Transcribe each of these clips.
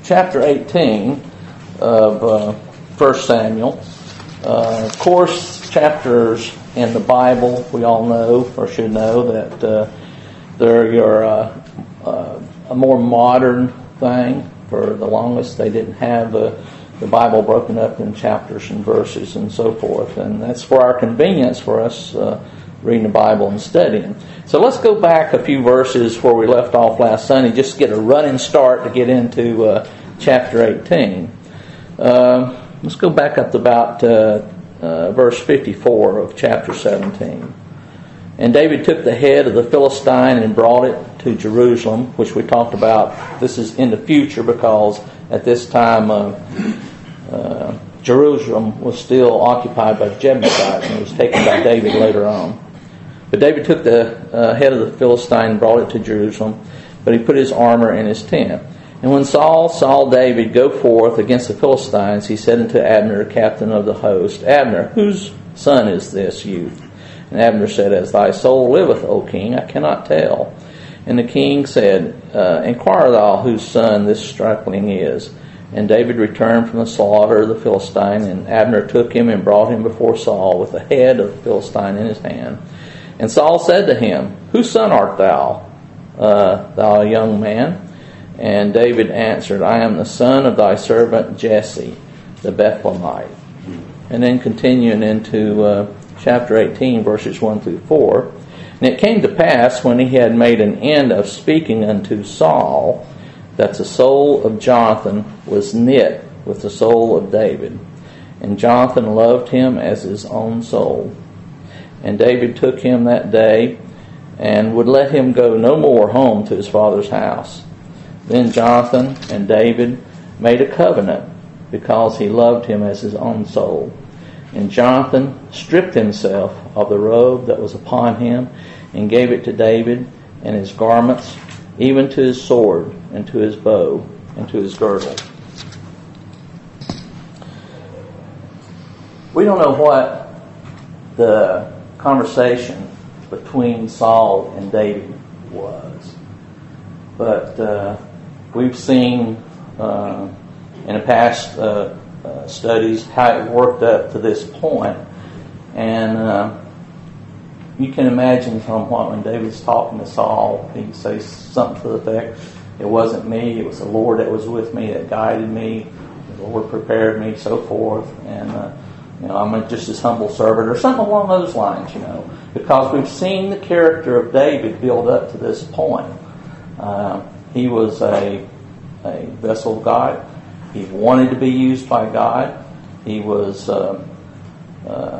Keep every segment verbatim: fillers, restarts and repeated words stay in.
chapter eighteen of uh, First Samuel. Uh, of course, chapters in the Bible, we all know or should know that uh, they're your uh, uh, a more modern thing. For the longest, they didn't have the, the Bible broken up in chapters and verses and so forth, and that's for our convenience for us uh, reading the Bible and studying. So let's go back a few verses where we left off last Sunday, just to get a running start to get into uh, chapter eighteen. Uh, let's go back up to about uh, uh, verse fifty-four of chapter seventeen. And David took the head of the Philistine and brought it to Jerusalem, which we talked about. This is in the future because at this time uh, uh, Jerusalem was still occupied by the Jebusites and it was taken by David later on. But David took the uh, head of the Philistine and brought it to Jerusalem, but he put his armor in his tent. And when Saul saw David go forth against the Philistines, he said unto Abner, captain of the host, Abner, whose son is this youth? And Abner said, As thy soul liveth, O king, I cannot tell. And the king said, uh, Inquire thou whose son this stripling is. And David returned from the slaughter of the Philistine, and Abner took him and brought him before Saul with the head of the Philistine in his hand. And Saul said to him, Whose son art thou, uh, thou young man? And David answered, I am the son of thy servant Jesse, the Bethlehemite. And then continuing into uh, chapter eighteen, verses one through four. And it came to pass, when he had made an end of speaking unto Saul, that the soul of Jonathan was knit with the soul of David. And Jonathan loved him as his own soul. And David took him that day, and would let him go no more home to his father's house. Then Jonathan and David made a covenant, because he loved him as his own soul. And Jonathan stripped himself of the robe that was upon him, and gave it to David, and his garments, even to his sword, and to his bow, and to his girdle. We don't know what the conversation between Saul and David was, but uh, we've seen uh, in the past uh, uh, studies how it worked up to this point, and uh, you can imagine from what when David's talking to Saul, he says something to the effect, "It wasn't me; it was the Lord that was with me, that guided me. The Lord prepared me, so forth." And uh, you know, I'm just his humble servant, or something along those lines. You know, because we've seen the character of David build up to this point. Uh, he was a a vessel of God. He wanted to be used by God. He was uh, uh,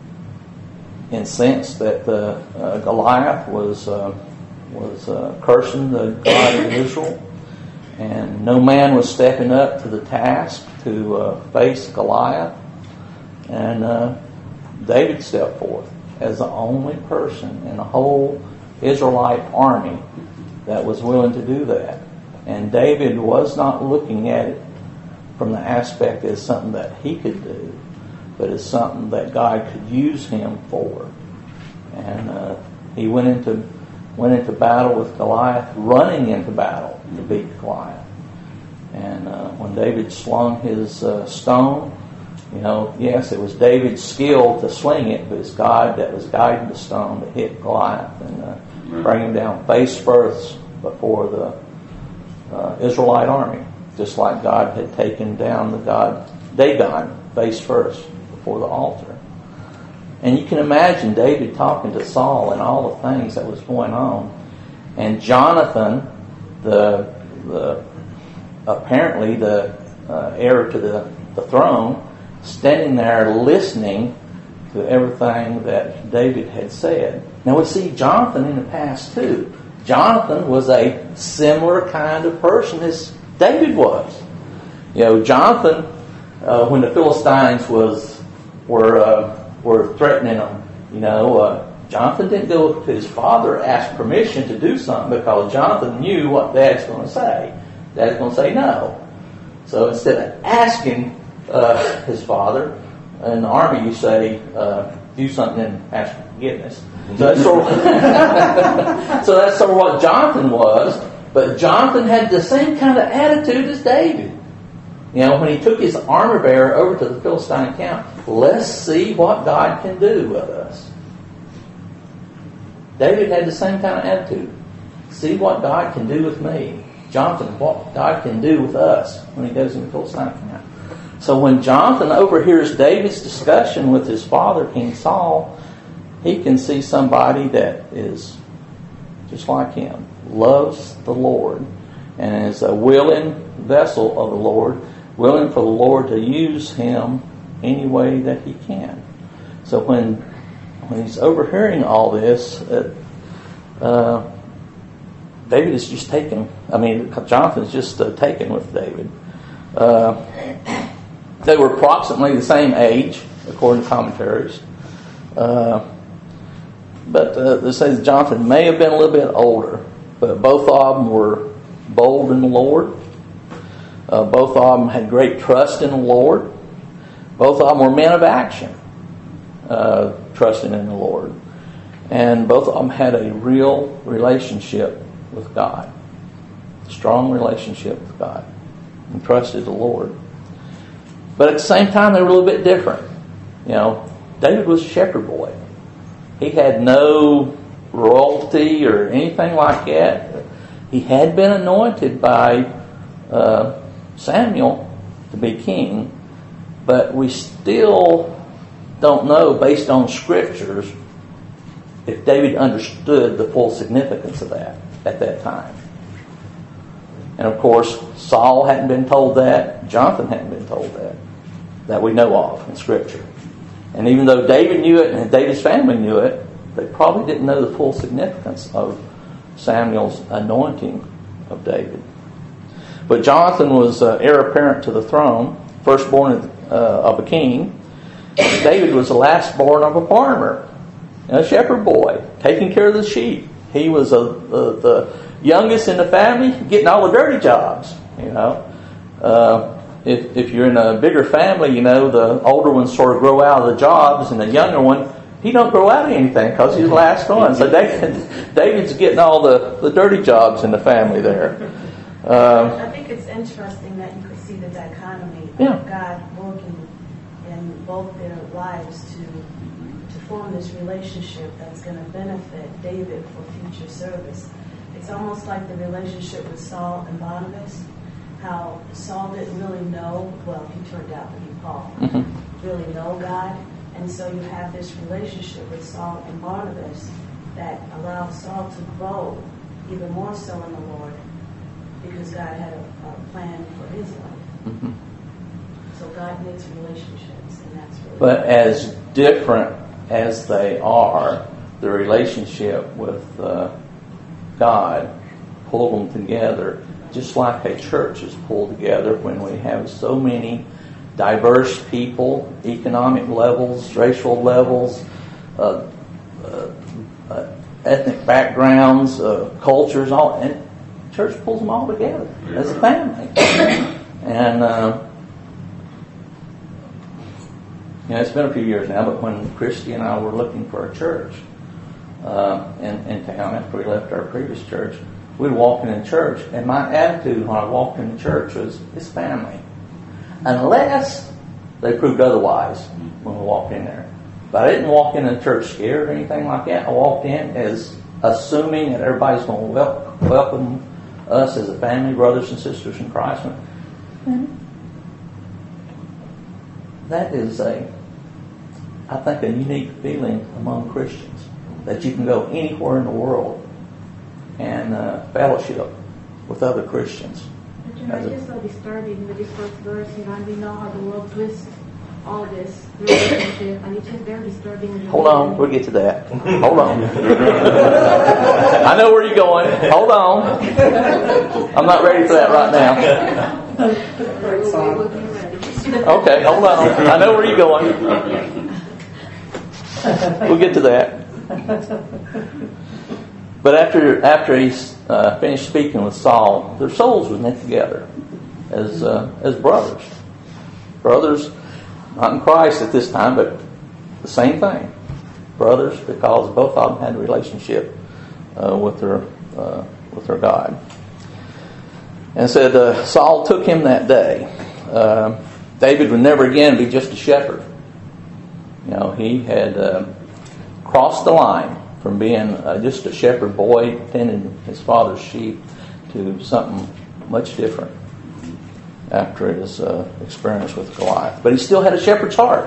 incensed that the, uh, Goliath was uh, was uh, cursing the God of Israel, and no man was stepping up to the task to uh, face Goliath. And uh, David stepped forth as the only person in the whole Israelite army that was willing to do that. And David was not looking at it from the aspect as something that he could do, but as something that God could use him for. And uh, he went into went into battle with Goliath, running into battle to beat Goliath. And uh, when David slung his uh, stone, you know, yes, it was David's skill to sling it, but it's God that was guiding the stone to hit Goliath and uh, bring him down face first before the uh, Israelite army, just like God had taken down the god Dagon face first before the altar. And you can imagine David talking to Saul and all the things that was going on, and Jonathan, the the apparently the uh, heir to the, the throne, standing there listening to everything that David had said. Now we see Jonathan in the past too. Jonathan was a similar kind of person as David was. You know, Jonathan, uh, when the Philistines was were uh, were threatening him, you know, uh, Jonathan didn't go to his father, ask permission to do something, because Jonathan knew what Dad's going to say. Dad's going to say no. So instead of asking uh, his father, in the army you say, uh, do something and ask for forgiveness. So that's sort of, so that's sort of what Jonathan was. But Jonathan had the same kind of attitude as David. You know, when he took his armor bearer over to the Philistine camp, let's see what God can do with us. David had the same kind of attitude. See what God can do with me. Jonathan, what God can do with us when he goes in the Philistine camp. So when Jonathan overhears David's discussion with his father, King Saul, he can see somebody that is just like him, loves the Lord, and is a willing vessel of the Lord, willing for the Lord to use him any way that he can. So when when he's overhearing all this, uh, uh, David is just taken. I mean, Jonathan is just uh, taken with David. Uh, they were approximately the same age, according to commentaries. Uh, but uh, it says Jonathan may have been a little bit older, but both of them were bold in the Lord. Uh, both of them had great trust in the Lord. Both of them were men of action, uh, trusting in the Lord. And both of them had a real relationship with God. Strong relationship with God. And trusted the Lord. But at the same time, they were a little bit different. You know, David was a shepherd boy. He had no royalty or anything like that. He had been anointed by uh, Samuel to be king, but we still don't know, based on scriptures, if David understood the full significance of that at that time. And of course, Saul hadn't been told that. Jonathan hadn't been told that, that we know of in scripture. And even though David knew it and David's family knew it, they probably didn't know the full significance of Samuel's anointing of David. But Jonathan was uh, heir apparent to the throne, firstborn of, uh, of a king. David was the lastborn of a farmer, a shepherd boy, taking care of the sheep. He was a, the, the youngest in the family, getting all the dirty jobs. You know, uh, if if you're in a bigger family, you know the older ones sort of grow out of the jobs, and the younger one, he don't grow out of anything because he's the last one. So David, David's getting all the, the dirty jobs in the family there. Uh, I think it's interesting that you could see the dichotomy of yeah. God working in both their lives to to form this relationship that's going to benefit David for future service. It's almost like the relationship with Saul and Barnabas, how Saul didn't really know, well, he turned out to be Paul, mm-hmm. really know God. And so you have this relationship with Saul and Barnabas that allowed Saul to grow even more so in the Lord because God had a, a plan for his life. Mm-hmm. So God makes relationships, and that's really But important. As different as they are, the relationship with uh, God pulled them together, just like a church is pulled together when we have so many diverse people, economic levels, racial levels, uh, uh, uh, ethnic backgrounds, uh, cultures, all, and church pulls them all together as a family. And uh, you know, it's been a few years now, but when Christy and I were looking for a church uh, in, in town after we left our previous church, we'd walk in church, and my attitude when I walked in the church was, it's family. Unless they proved otherwise when we walked in there. But I didn't walk in the church scared or anything like that. I walked in as assuming that everybody's going to wel- welcome us as a family, brothers and sisters in Christ. And that is a, I think, a unique feeling among Christians, that you can go anywhere in the world and uh, fellowship with other Christians. But you know, it's just so disturbing with this first verse, you know, and we know how the world twists all this relationship, and it's just very disturbing. Hold on, we'll get to that. Hold on. I know where you're going. Hold on. I'm not ready for that right now. Okay, hold on. I know where you're going. We'll get to that. But after after he uh, finished speaking with Saul, their souls were knit together as uh, as brothers. Brothers, not in Christ at this time, but the same thing. Brothers, because both of them had a relationship uh, with their uh, with their God. And said, uh, Saul took him that day. Uh, David would never again be just a shepherd. You know, he had uh, crossed the line from being uh, just a shepherd boy tending his father's sheep to something much different after his uh, experience with Goliath. But he still had a shepherd's heart.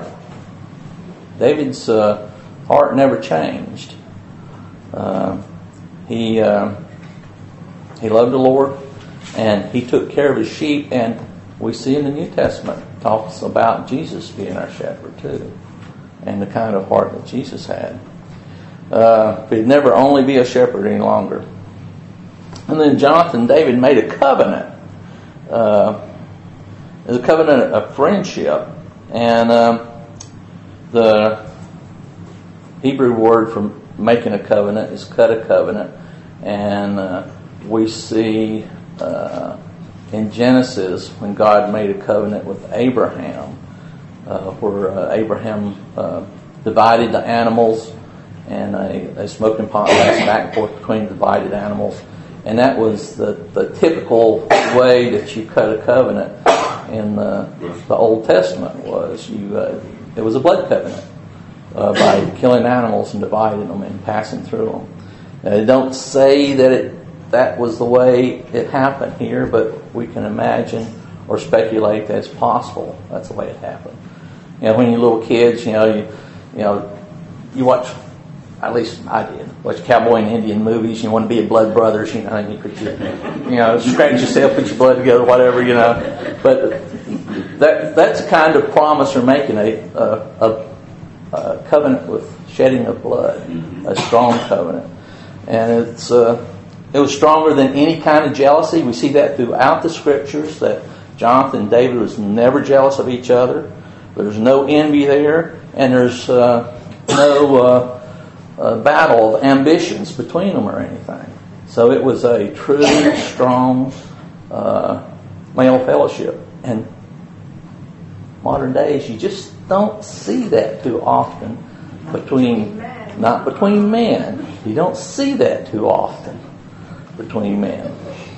David's uh, heart never changed. Uh, he uh, he loved the Lord, and he took care of his sheep. And we see in the New Testament talks about Jesus being our shepherd too, and the kind of heart that Jesus had. Uh, but he'd never only be a shepherd any longer. And then Jonathan and David made a covenant. Uh, it was a covenant of friendship. And um, the Hebrew word for making a covenant is cut a covenant. And uh, we see uh, in Genesis when God made a covenant with Abraham, uh, where uh, Abraham uh, divided the animals, and a, a smoking pot passed back and forth between the divided animals. And that was the, the typical way that you cut a covenant in the, the Old Testament. Was you uh, it was a blood covenant uh, by killing animals and dividing them and passing through them. Now, they don't say that it that was the way it happened here, but we can imagine or speculate that it's possible that's the way it happened. You know, when you're little kids, you know, you you know, you watch. At least I did. Watch cowboy and Indian movies. You want to be a blood brothers, you know, and you put your, you know, scratch yourself, put your blood together, whatever, you know. But that that's the kind of promise they're making, a, a, a covenant with shedding of blood, a strong covenant. And it's uh, it was stronger than any kind of jealousy. We see that throughout the Scriptures, that Jonathan and David was never jealous of each other. There's no envy there, and there's uh, no... Uh, A battle of ambitions between them or anything. So it was a truly strong uh, male fellowship. And modern days, you just don't see that too often between, not between men. You don't see that too often between men.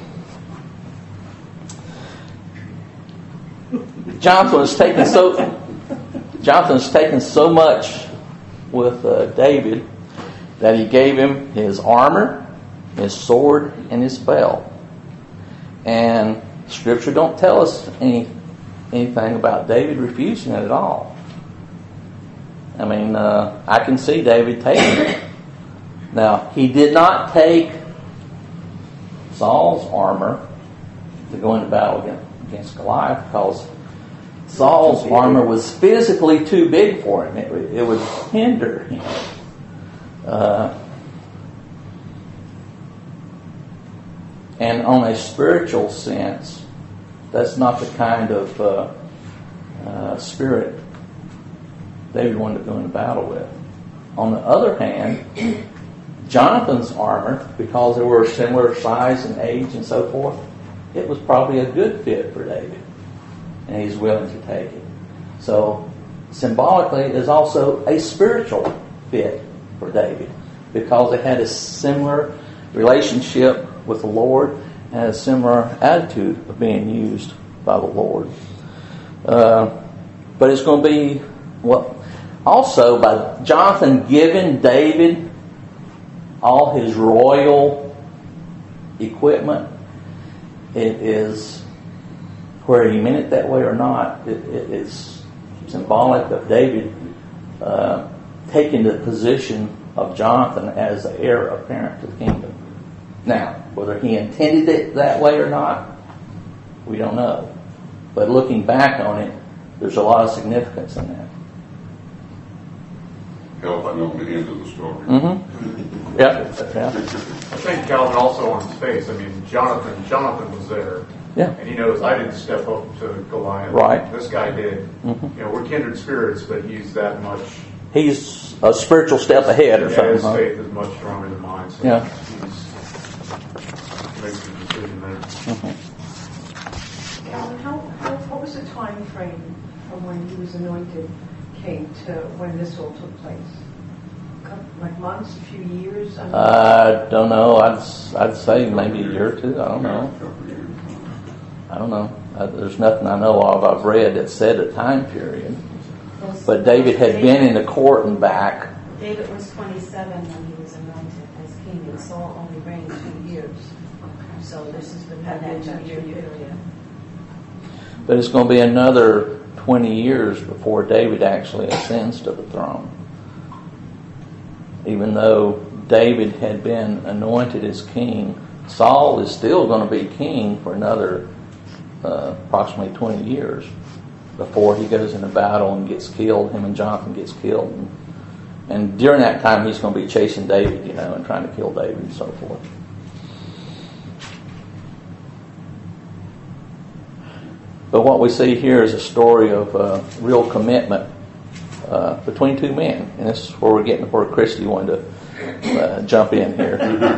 Jonathan was taking so Jonathan was taking so much with uh, David that he gave him his armor, his sword, and his belt. And Scripture don't tell us any anything about David refusing it at all. I mean, uh, I can see David taking it. Now, he did not take Saul's armor to go into battle against Goliath, because Saul's armor was physically too big for him. It, it would hinder him. Uh, and on a spiritual sense, that's not the kind of uh, uh, spirit David wanted to go into battle with. On the other hand, Jonathan's armor, because they were similar size and age and so forth, it was probably a good fit for David, and he's willing to take it. So, symbolically, it is also a spiritual fit for David, because they had a similar relationship with the Lord and a similar attitude of being used by the Lord. Uh, but it's going to be, well, also by Jonathan giving David all his royal equipment, it is, whether he meant it that way or not, it, it is symbolic of David uh, taking the position of Jonathan as the heir apparent to the kingdom. Now, whether he intended it that way or not, we don't know. But looking back on it, there's a lot of significance in that. Help, I know the end of the story. Mm-hmm. Yeah. yeah. I think Calvin also on his face. I mean, Jonathan, Jonathan was there. Yeah. And he knows I didn't step up to Goliath. Right. This guy did. Mm-hmm. You know, we're kindred spirits, but he's that much. He's a spiritual step ahead or yeah, something. His huh? faith is much stronger than mine. So yeah. He's makes the decision there. Mm-hmm. Alan, how, how, what was the time frame from when he was anointed king to when this all took place? Like months, a few years? I I don't know. I'd I'd say maybe a year or two. I don't know. I don't know. Uh, there's nothing I know of I've read that said a time period. But David had been in the court and back. David was twenty-seven when he was anointed as king, and Saul only reigned two years. So this is within that two-year period. But it's going to be another twenty years before David actually ascends to the throne. Even though David had been anointed as king, Saul is still going to be king for another uh, approximately twenty years before he goes into battle and gets killed. Him and Jonathan gets killed. And, and during that time, he's going to be chasing David, you know, and trying to kill David and so forth. But what we see here is a story of uh, real commitment uh, between two men. And this is where we're getting where Christy wanted to uh, jump in here.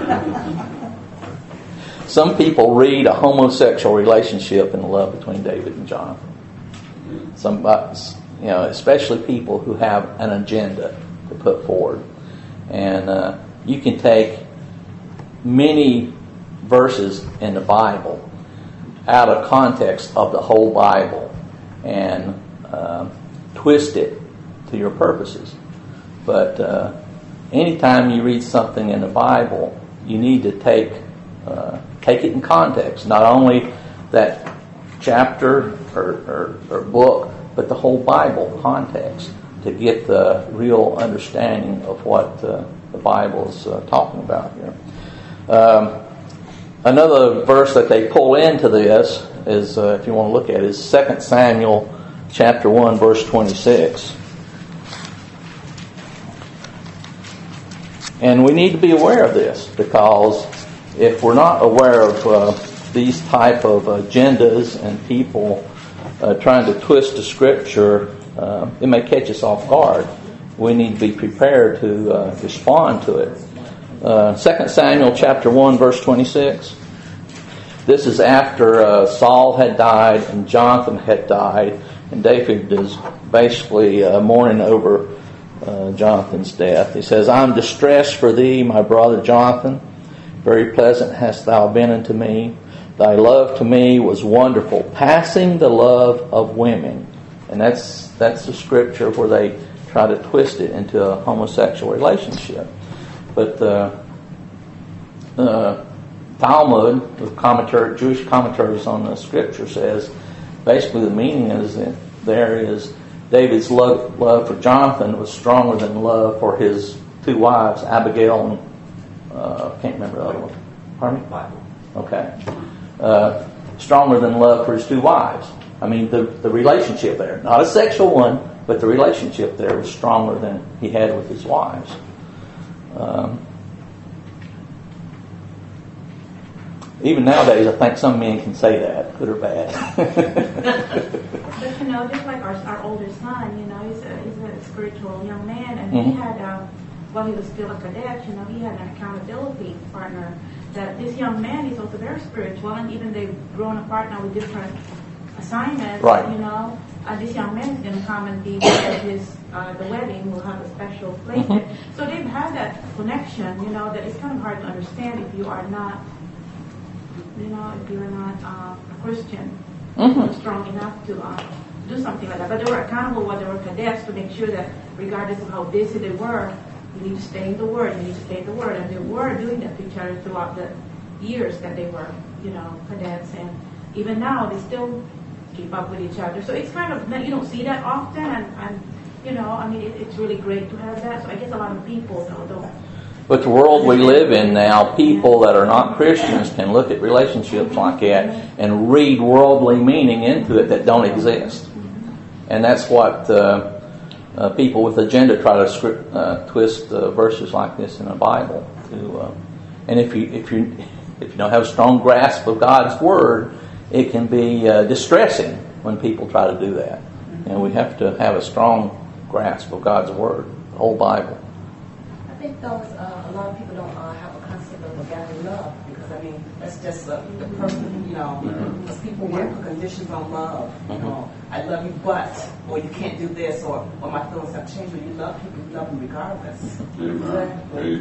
Some people read a homosexual relationship in the love between David and Jonathan. Some, you know, especially people who have an agenda to put forward. And uh, you can take many verses in the Bible out of context of the whole Bible and uh, twist it to your purposes. But uh, anytime you read something in the Bible, you need to take uh, take it in context. Not only that chapter or, or, or book, but the whole Bible context to get the real understanding of what uh, the Bible is uh, talking about here. Um, Another verse that they pull into this is, uh, if you want to look at it, is Second Samuel chapter one, verse twenty-six. And we need to be aware of this, because if we're not aware of uh, these type of agendas and people uh, trying to twist the Scripture, uh, it may catch us off guard. We need to be prepared to uh, respond to it. Uh, Second Samuel chapter one, verse twenty-six. This is after uh, Saul had died and Jonathan had died, and David is basically uh, mourning over uh, Jonathan's death. He says, "I am distressed for thee, my brother Jonathan. Very pleasant hast thou been unto me. Thy love to me was wonderful, passing the love of women." And that's that's the scripture where they try to twist it into a homosexual relationship. But uh, uh, Talmud, the commentary, Jewish commentaries on the Scripture, says basically the meaning is that there is David's love, love for Jonathan was stronger than love for his two wives, Abigail and uh, I can't remember the other one. Pardon me? Okay, uh, stronger than love for his two wives. I mean the the relationship there, not a sexual one, but the relationship there was stronger than he had with his wives. Um, even nowadays, I think some men can say that, good or bad. But you know, just like our, our older son, you know, he's a, he's a spiritual young man, and mm-hmm. he had, uh, while he was still a cadet, you know, he had an accountability partner. That this young man is also very spiritual, and even they've grown apart now with different assignments. Right. You know, uh, this young man is going to come and be at his uh, the wedding. Will have a special place. Mm-hmm. So they've had that connection. You know, that it's kind of hard to understand if you are not, you know, if you're not uh, a Christian, mm-hmm. strong enough to uh, do something like that. But they were accountable when they were cadets to make sure that, regardless of how busy they were, you need to stay in the Word. You need to stay in the Word, and they were doing that to each other throughout the years that they were, you know, cadets, and even now they still keep up with each other. So it's kind of, you don't see that often, and, and you know, I mean, it, it's really great to have that. So I guess a lot of people though, don't. But the world we live in now, people that are not Christians can look at relationships like that and read worldly meaning into it that don't exist. And that's what uh, uh, people with agenda try to script, uh, twist uh, verses like this in the Bible. To, uh, and if you if you if you don't have a strong grasp of God's Word, it can be uh, distressing when people try to do that. And we have to have a strong grasp of God's Word, the whole Bible. I think those uh, a lot of people don't uh, have a concept of agape love, because I mean that's just uh, the person, you know, because mm-hmm. people work for conditions on love. You mm-hmm. know, I love you, but or you can't do this, or or my feelings have changed. When you love people, you love them regardless. Exactly.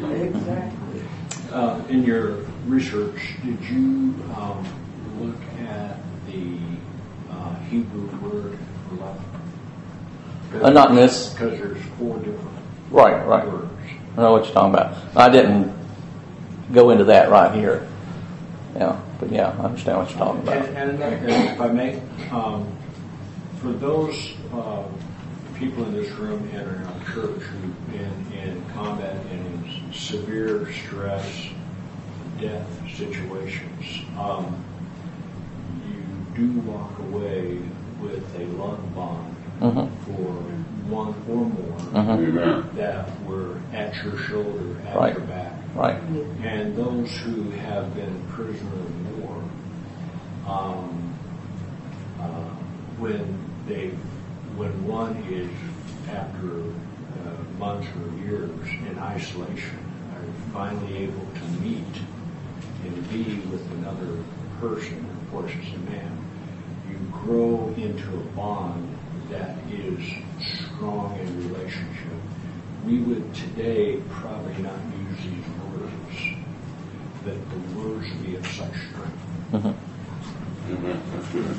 Exactly. Uh, in your research, did you um, look at the uh, Hebrew word love? Uh, not in this. Because there's four different Right, right. words. I know what you're talking about. I didn't go into that right here. Yeah, but yeah, I understand what you're talking about. And, and, and if I may, um, for those uh, people in this room and in our church who've been in combat and in severe stress, death situations, um, you do walk away with a love bond Mm-hmm. for one or more Mm-hmm. Amen. that were at your shoulder, at Right. your back. Right. And those who have been prisoner of war, um, uh, when they, when one is after uh, months or years in isolation, are finally able to meet and be with another person, of course it's a man, you grow into a bond that is strong in relationship. We would today probably not use these words, but the words be of such strength. Mm-hmm. Amen. That's good.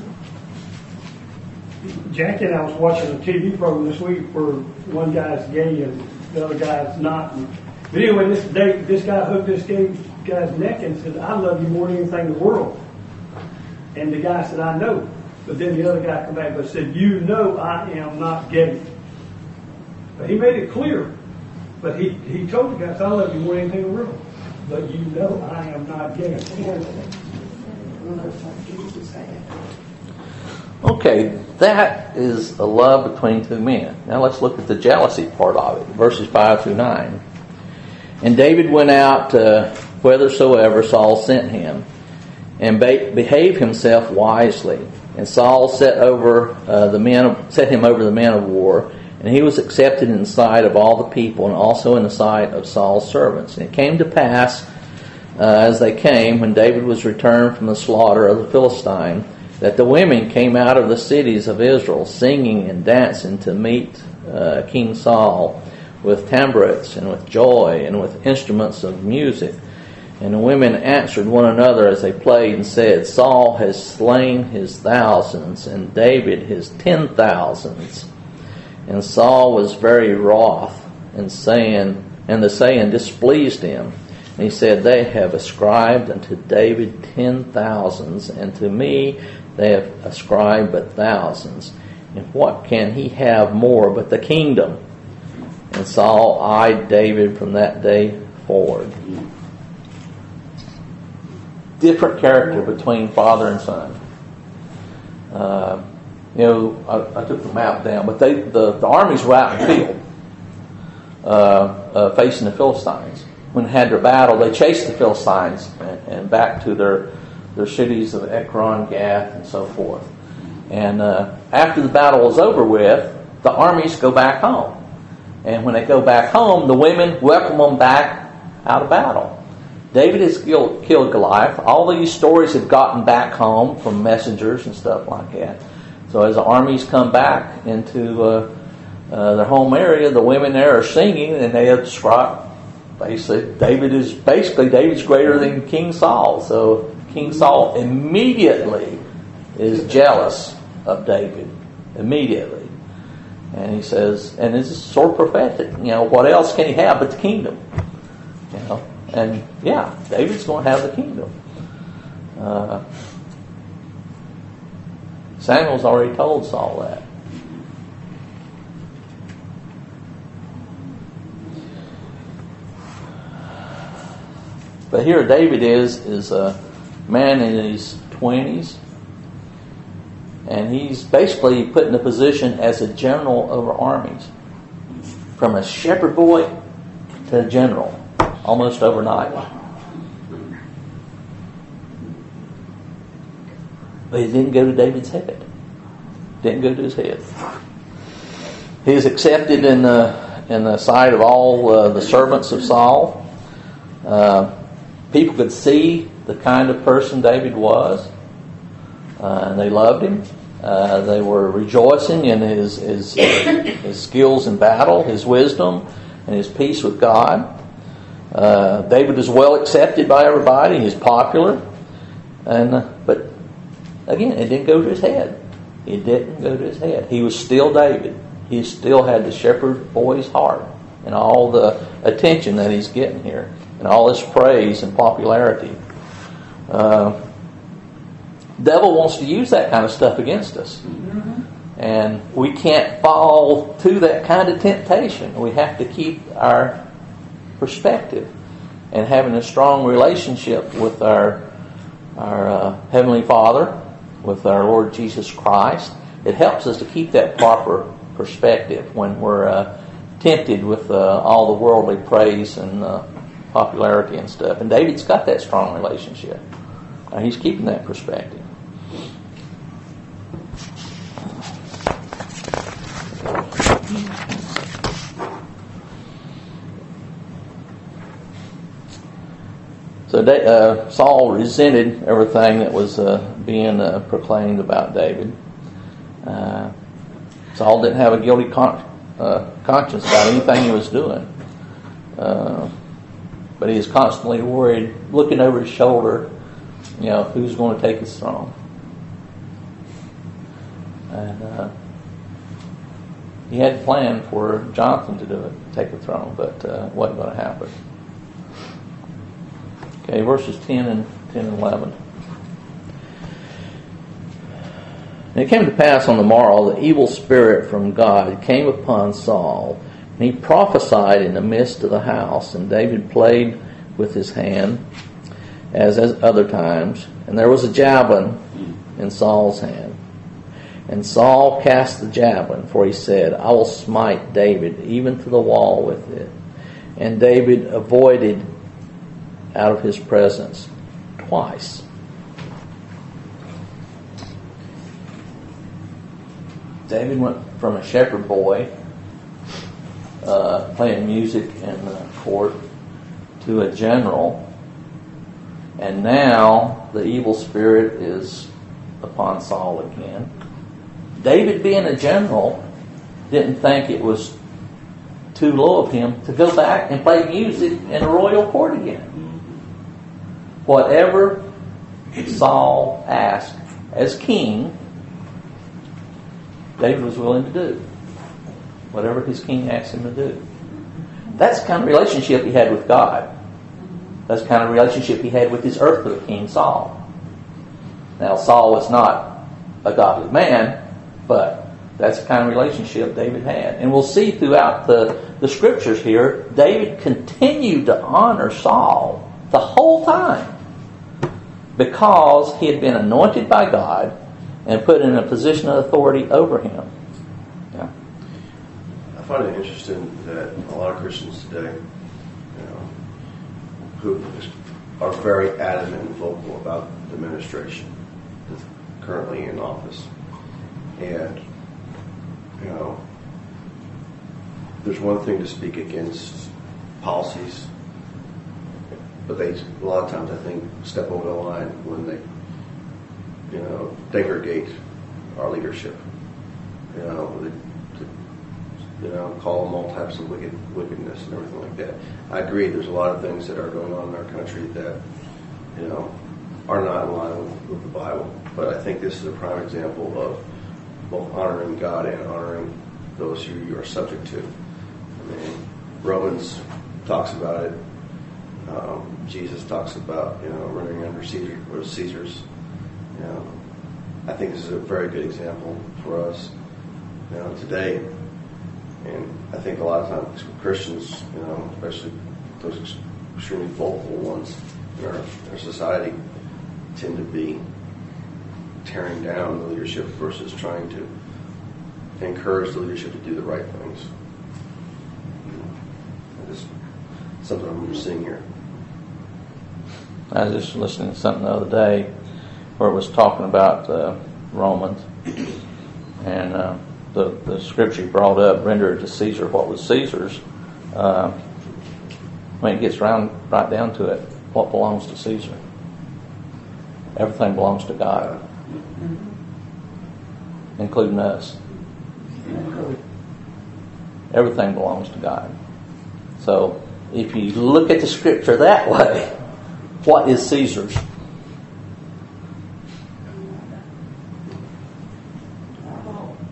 Jackie and I was watching a T V program this week where one guy's gay and the other guy's not. But anyway, this day, this guy hooked this gay guy's neck and said, "I love you more than anything in the world." And the guy said, "I know." But then the other guy come back and said, "You know I am not gay." But he made it clear. But he, he told the guy, "I love you more than anything in the world. But you know I am not gay." Okay, that is a love between two men. Now let's look at the jealousy part of it, verses five through nine. And David went out uh, whithersoever Saul sent him, and be- behaved himself wisely. And Saul set over uh, the men, of, set him over the men of war, and he was accepted in the sight of all the people, and also in the sight of Saul's servants. And it came to pass, uh, as they came, when David was returned from the slaughter of the Philistine, that the women came out of the cities of Israel, singing and dancing to meet uh, King Saul, with tambrets and with joy and with instruments of music. And the women answered one another as they played and said, Saul has slain his thousands, and David his ten thousands. And Saul was very wroth, and saying, and the saying displeased him. And he said, They have ascribed unto David ten thousands, and to me they have ascribed but thousands. And what can he have more but the kingdom? And Saul eyed David from that day forward. Different character between father and son. Uh, you know, I, I took the map down, but they the, the armies were out in the field uh, uh, facing the Philistines. When they had their battle, they chased the Philistines and, and back to their their cities of Ekron, Gath, and so forth. And uh, after the battle was over with, the armies go back home. And when they go back home, the women welcome them back out of battle. David has killed, killed Goliath. All these stories have gotten back home from messengers and stuff like that. So as the armies come back into uh, uh, their home area, the women there are singing, and they have described, basically, David is basically David's greater than King Saul. So King Saul immediately is jealous of David. Immediately. And he says, and this is sort of prophetic, you know, what else can he have but the kingdom? You know, and yeah, David's going to have the kingdom. Uh, Samuel's already told Saul that. But here David is, is a man in his twenties, and he's basically put in a position as a general over armies. From a shepherd boy to a general, almost overnight. But it didn't go to David's head. Didn't go to his head. He is accepted in the, in the sight of all uh, the servants of Saul. Uh, people could see the kind of person David was. Uh, and they loved him. Uh, they were rejoicing in his, his his skills in battle, his wisdom, and his peace with God. Uh, David is well accepted by everybody. He's popular, and uh, but again, it didn't go to his head. It didn't go to his head. He was still David. He still had the shepherd boy's heart and all the attention that he's getting here and all this praise and popularity. Uh, devil wants to use that kind of stuff against us. And we can't fall to that kind of temptation. We have to keep our perspective and having a strong relationship with our our uh, Heavenly Father, with our Lord Jesus Christ. It helps us to keep that proper perspective when we're uh, tempted with uh, all the worldly praise and uh, popularity and stuff. And David's got that strong relationship. Uh, he's keeping that perspective. So uh, Saul resented everything that was uh, being uh, proclaimed about David. Uh, Saul didn't have a guilty con- uh, conscience about anything he was doing. Uh, but he was constantly worried, looking over his shoulder, you know, who's going to take his throne. And uh, he had planned for Jonathan to do it, take the throne, but uh, it wasn't going to happen. Okay, verses ten and ten and eleven. And it came to pass on the morrow, the evil spirit from God came upon Saul, and he prophesied in the midst of the house. And David played with his hand, as as other times, and there was a javelin in Saul's hand. And Saul cast the javelin, for he said, I will smite David even to the wall with it. And David avoided out of his presence twice. David went from a shepherd boy uh, playing music in the court to a general, and now the evil spirit is upon Saul again. David, being a general, didn't think it was too low of him to go back and play music in a royal court again. Whatever Saul asked as king, David was willing to do. Whatever his king asked him to do. That's the kind of relationship he had with God. That's the kind of relationship he had with his earthly king, Saul. Now, Saul was not a godly man, but that's the kind of relationship David had. And we'll see throughout the, the scriptures here, David continued to honor Saul the whole time, because he had been anointed by God and put in a position of authority over him. Yeah. I find it interesting that a lot of Christians today, you know, who are very adamant and vocal about the administration that's currently in office, and you know, there's one thing to speak against policies, but they, a lot of times, I think, step over the line when they, you know, degrade our leadership. You know, they, you know, call them all types of wicked, wickedness and everything like that. I agree. There's a lot of things that are going on in our country that, you know, are not in line with, with the Bible. But I think this is a prime example of both honoring God and honoring those who you are subject to. I mean, Romans talks about it. Um, Jesus talks about, you know, running under Caesar or Caesar's. You know, I think this is a very good example for us, you know, today. And I think a lot of times Christians, you know, especially those extremely vocal ones in our, our society, tend to be tearing down the leadership versus trying to encourage the leadership to do the right things. It's something I'm seeing here. I was just listening to something the other day where it was talking about uh, Romans, and uh, the, the scripture brought up, render to Caesar what was Caesar's. Uh, when it gets round, right down to it, what belongs to Caesar? Everything belongs to God, including us. Everything belongs to God. So if you look at the scripture that way, what is Caesar's?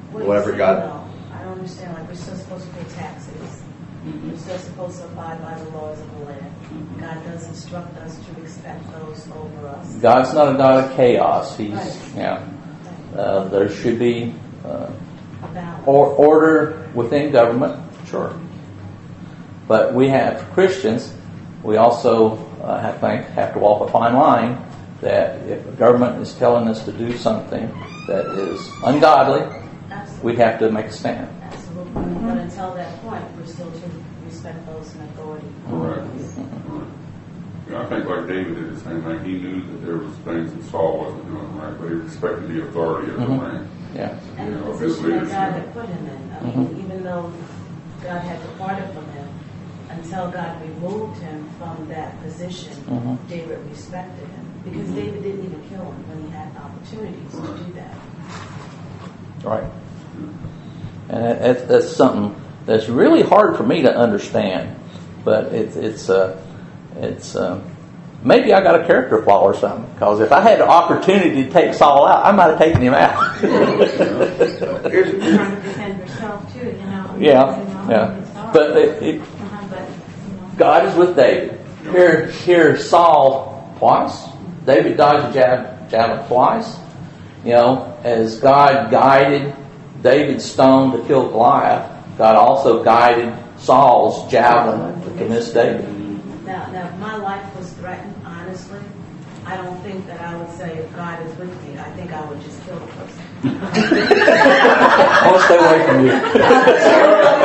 What are whatever you God. saying, though? I don't understand. Like, we're still supposed to pay taxes. We're still supposed to abide by the laws of the land. God does instruct us to respect those over us. God's not a God of chaos. He's, Right. yeah. Uh, there should be uh, A balance. or, order within government, sure. But we have Christians. We also uh, have, think, have to walk a fine line that if the government is telling us to do something that is ungodly, Absolutely. we have to make a stand. Absolutely. But until that point, we're still to respect those in authority. Correct. Right. Yeah, I think like David did the same thing. He knew that there was things that Saul wasn't doing right, but he respected the authority of the Mhm. man. Yeah. And You the know, his position that God leadership. had put him in. I mean, even though God had departed from him, until God removed him from that position, Mhm. David respected him. Because David didn't even kill him when he had opportunities to do that. Right. And that, that's, that's something that's really hard for me to understand. But it's it's uh, it's um, maybe I got a character flaw or something. Because if I had the opportunity to take Saul out, I might have taken him out. Here's, You're trying to defend yourself too, you know. Yeah, You know, yeah. it's hard. But it, it, Uh-huh, but, you know. God is with David. Here, here, Saul twice. David dodged a jab, javelin twice. You know, as God guided David's stone to kill Goliath, God also guided Saul's javelin to miss David. Now, now, if my life was threatened, honestly, I don't think that I would say if God is with me, I think I would just kill the person. I want to stay away from you.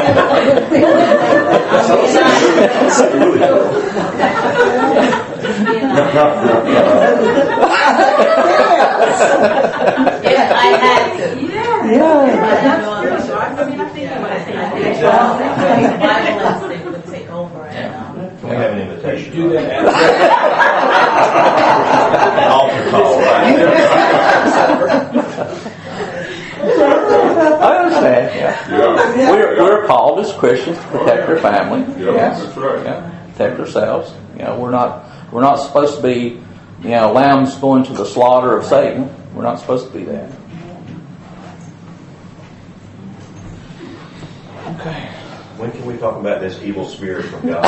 If I had to. Yeah. Yeah. I mean, I think what I think. I think the Bible instinct would take over and, um, Can we have an invitation? Do that An altar call, I understand. Yeah. Yeah. We're, we're called as Christians to protect our family. Yeah, Yes. that's right. Yeah. Protect ourselves. You know, we're not we're not supposed to be, you know, lambs going to the slaughter of Satan. We're not supposed to be that. Okay. When can we talk about this evil spirit from God?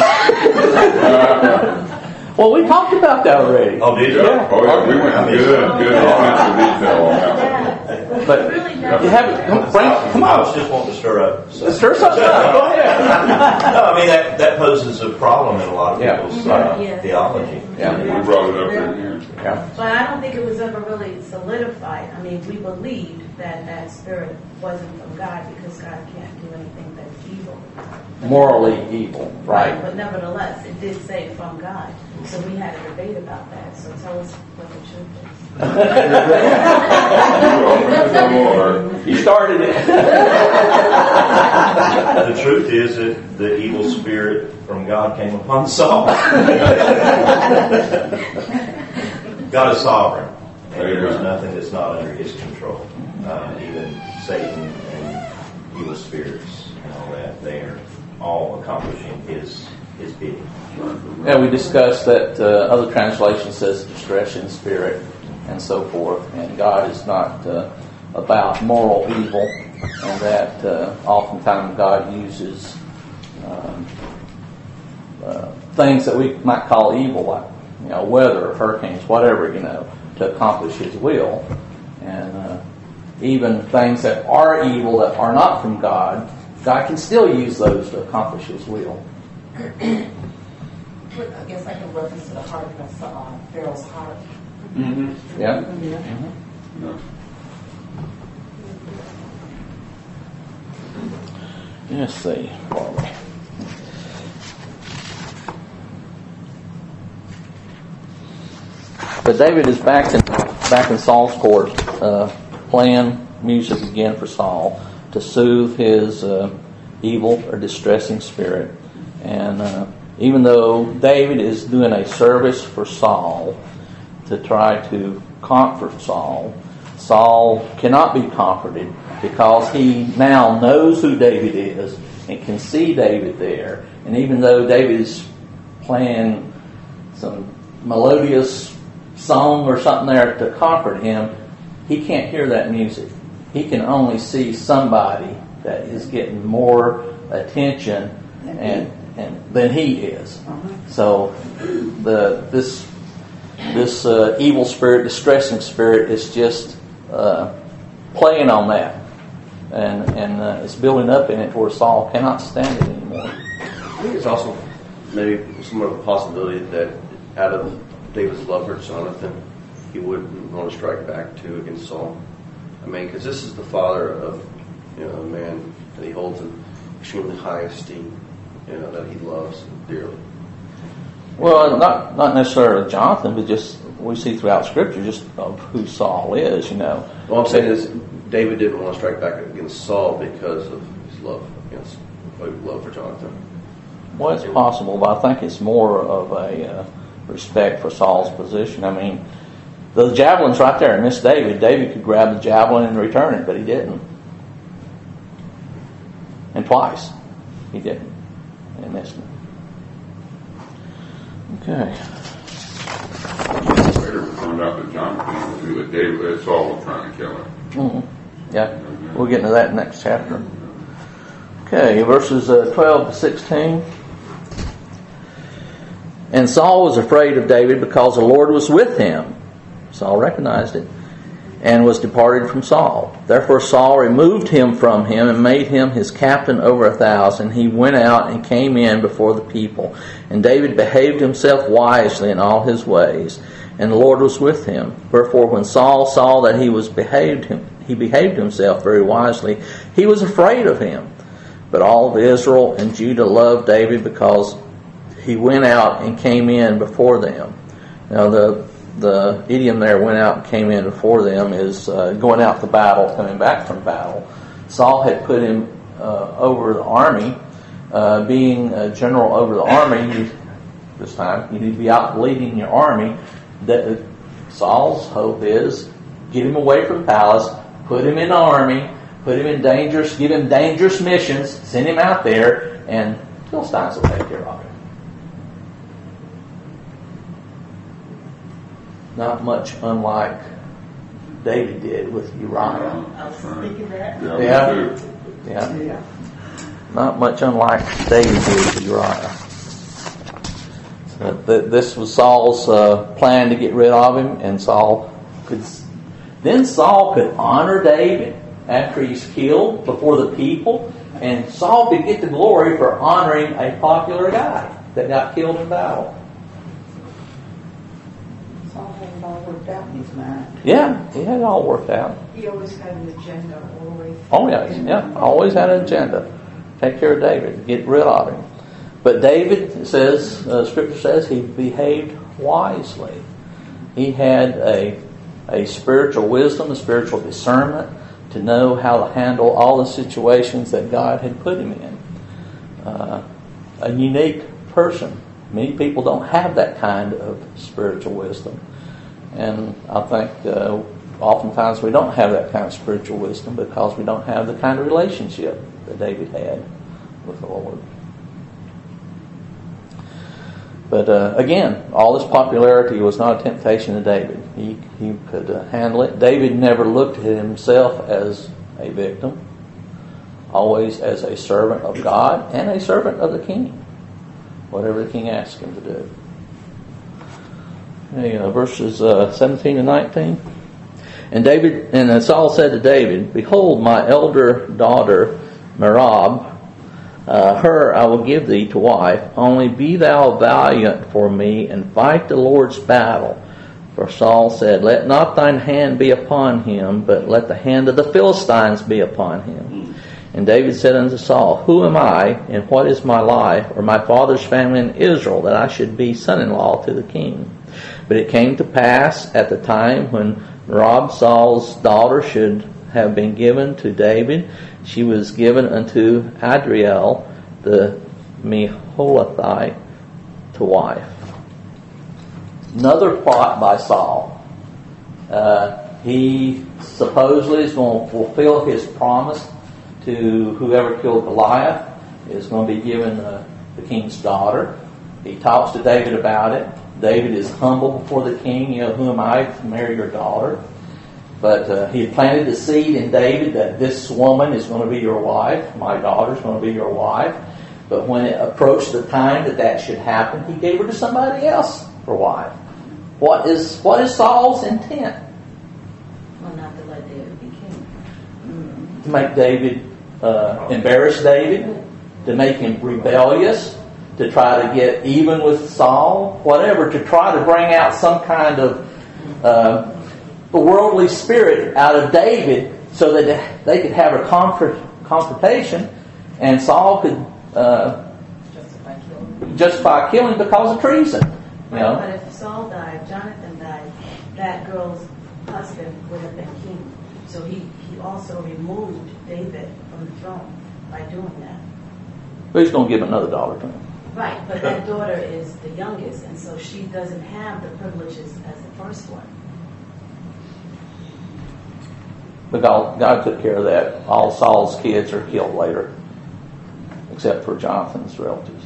Well, we talked about that already. Oh, did you? Yeah. Oh, yeah, we went into good, good extensive detail on that. But you haven't. Come, Frank, come I was on. just wanting to stir up. So. Stir something up. Go ahead. No, I mean, that, that poses a problem in a lot of Yeah. people's uh, Yes. theology. Yeah. We brought it up here. Yeah. But I don't think it was ever really solidified. I mean, we believed that that spirit wasn't from God because God can't do anything that's evil. Morally evil, right? But nevertheless, it did say from God. So we had a debate about that. So tell us what the truth is. You started it. The truth is that the evil spirit from God came upon Saul. God is sovereign, and there's nothing that's not under His control. Uh, even Satan and evil spirits, and all that, they are all accomplishing His His bidding. Yeah, we discussed that uh, other translation says distressing spirit and so forth, and God is not uh, about moral evil, and that uh, oftentimes God uses um, uh, things that we might call evil, like you know weather, hurricanes, whatever, you know, to accomplish His will, and uh, even things that are evil that are not from God, God can still use those to accomplish His will. I guess I can reference to the heart of uh, Pharaoh's heart. Mm-hmm. Yeah. Yeah. Let's see. But David is back in back in Saul's court, uh, playing music again for Saul to soothe his uh, evil or distressing spirit. And uh, even though David is doing a service for Saul to try to comfort Saul, Saul cannot be comforted because he now knows who David is and can see David there. And even though David is playing some melodious song or something there to comfort him, he can't hear that music. he can only see somebody that is getting more attention and and than he is. So the this this uh, evil spirit, distressing spirit, is just uh, playing on that, and and uh, it's building up in it where Saul cannot stand it anymore. I think it's also maybe somewhat of a possibility that out of David's love for Jonathan, he wouldn't want to strike back too against Saul. I mean, because this is the father of, you know, a man that he holds in extremely high esteem, you know, that he loves dearly. Well, not not necessarily Jonathan, but just we see throughout Scripture just of who Saul is. You know. Well, I'm saying is David didn't want to strike back against Saul because of his love against love for Jonathan. Well, it's possible, but I think it's more of a uh, respect for Saul's position. I mean, the javelin's right there, and Miss David. David could grab the javelin and return it, but he didn't. And twice, he didn't, and missed it. Okay. Later we found out that Jonathan was who that David, that Saul was trying to kill him. Mm-hmm. Yeah, we'll get into that next chapter. Okay, verses uh, twelve to sixteen. And Saul was afraid of David because the Lord was with him. Saul recognized it, and was departed from Saul. Therefore Saul removed him from him and made him his captain over a thousand. He went out and came in before the people. And David behaved himself wisely in all his ways, and the Lord was with him. Wherefore when Saul saw that he was behaved him, he behaved himself very wisely, he was afraid of him. But all of Israel and Judah loved David because he went out and came in before them. Now the the idiom there, went out and came in before them, is uh, going out to battle, coming back from battle. Saul had put him uh, over the army, uh, being a general over the army. You, this time, you need to be out leading your army. That Saul's hope is get him away from the palace, put him in the army, put him in dangerous, give him dangerous missions, send him out there, and Philistines will take care of him. Not much unlike David did with Uriah. I was thinking that. Yeah. Yeah. Yeah. Not much unlike David did with Uriah. So th- this was Saul's uh, plan to get rid of him, and Saul could. Then Saul could honor David after he's killed before the people, and Saul could get the glory for honoring a popular guy that got killed in battle. Saul had it all worked out in his mind. Yeah, he had it all worked out. He always had an agenda all the way through. Oh yeah, yeah. Always had an agenda. Take care of David. Get rid of him. But David, it says, uh, Scripture says, he behaved wisely. He had a a spiritual wisdom, a spiritual discernment to know how to handle all the situations that God had put him in. Uh, a unique person. Many people don't have that kind of spiritual wisdom. And I think uh, oftentimes we don't have that kind of spiritual wisdom because we don't have the kind of relationship that David had with the Lord. But uh, again, all this popularity was not a temptation to David. He he could uh, handle it. David never looked at himself as a victim, always as a servant of God and a servant of the king, whatever the king asked him to do. Okay, uh, verses uh, seventeen and nineteen. And David and uh, Saul said to David, "Behold, my elder daughter Merab, Uh, her I will give thee to wife. Only be thou valiant for me, and fight the Lord's battle." For Saul said, "Let not thine hand be upon him, but let the hand of the Philistines be upon him." And David said unto Saul, "Who am I, and what is my life, or my father's family in Israel, that I should be son-in-law to the king?" But it came to pass at the time when Merab, Saul's daughter, should have been given to David, she was given unto Adriel the Meholathite to wife. Another plot by Saul. Uh, he supposedly is going to fulfill his promise to whoever killed Goliath, is going to be given uh, the king's daughter. He talks to David about it. David is humble before the king. You know, who am I to marry your daughter? But uh, he had planted the seed in David that this woman is going to be your wife, my daughter is going to be your wife. But when it approached the time that that should happen, he gave her to somebody else for wife. What is what is Saul's intent? Well, not to let David be king. Mm-hmm. To make David, uh, embarrass David, to make him rebellious, to try to get even with Saul, whatever, to try to bring out some kind of uh, worldly spirit out of David so that they could have a confr- confrontation and Saul could uh, Justify killing. justify killing because of treason. You know? But if Saul died, Jonathan died, that girl's husband would have been king. So he, he also removed David from the throne by doing that. But he's going to give another daughter to him. Right, but that daughter is the youngest, and so she doesn't have the privileges as the first one. But God, God took care of that. All Saul's kids are killed later, except for Jonathan's relatives.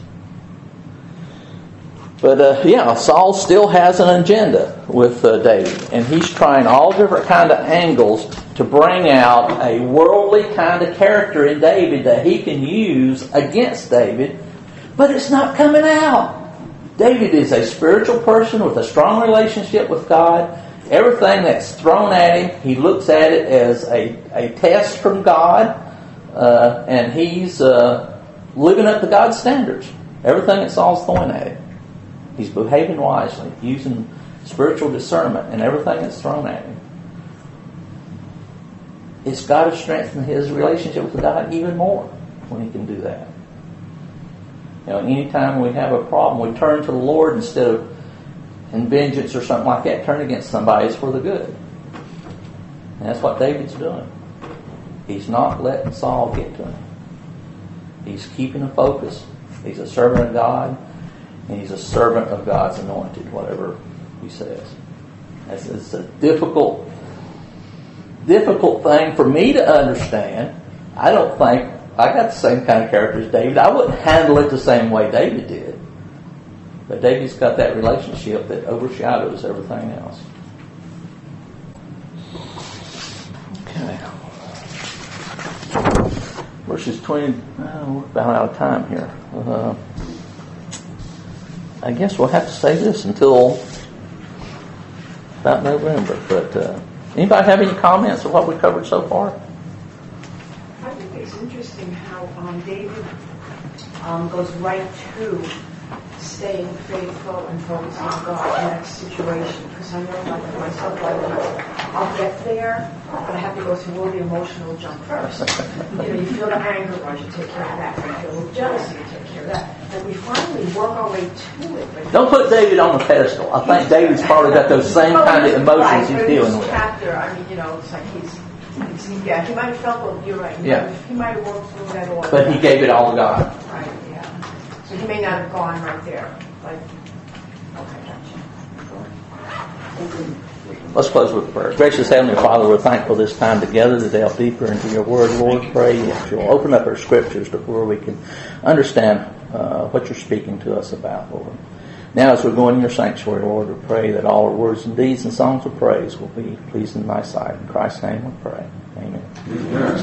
But uh, yeah, Saul still has an agenda with uh, David, and he's trying all different kind of angles to bring out a worldly kind of character in David that he can use against David, but it's not coming out. David is a spiritual person with a strong relationship with God. Everything that's thrown at him, he looks at it as a, a test from God, uh, and he's uh, living up to God's standards. Everything that Saul's throwing at him. He's behaving wisely, using spiritual discernment in everything that's thrown at him. It's got to strengthen his relationship with God even more when he can do that. You know, anytime we have a problem, we turn to the Lord instead of in vengeance or something like that, turn against somebody. It's for the good. And that's what David's doing. He's not letting Saul get to him. He's keeping him focused. He's a servant of God. And he's a servant of God's anointed, whatever he says. It's, it's a difficult, difficult thing for me to understand. I don't think I got the same kind of character as David. I wouldn't handle it the same way David did. But David's got that relationship that overshadows everything else. Okay. Verses twenty, oh, we're about out of time here. Uh, I guess we'll have to say this until about November. But uh, anybody have any comments on what we covered so far? I think it's interesting how um, David um, goes right to staying faithful and focused on God in that situation. Because I know, like myself, like, I'll get there, but I have to go through all the emotional jump first. You know, you feel the anger rush, you take care of that. You feel the jealousy, you take care of that. And we finally work our way to it. But Don't put David on the pedestal. I think David's probably got those same kind of emotions he's dealing with. Chapter, I mean, you know, it's like he's, he's yeah, he might have felt, well, you're right. Yeah. He might have worked through that all. But he gave it all to God. Right, yeah. So he may not have gone right there. Like, okay, gotcha. Let's close with prayer. Gracious Heavenly Father, we're thankful this time together to delve deeper into your word. Lord, pray that you'll open up our scriptures to where we can understand uh, what you're speaking to us about, Lord. Now as we go in your sanctuary, Lord, we pray that all our words and deeds and songs of praise will be pleasing in thy sight. In Christ's name we pray. Amen. Amen.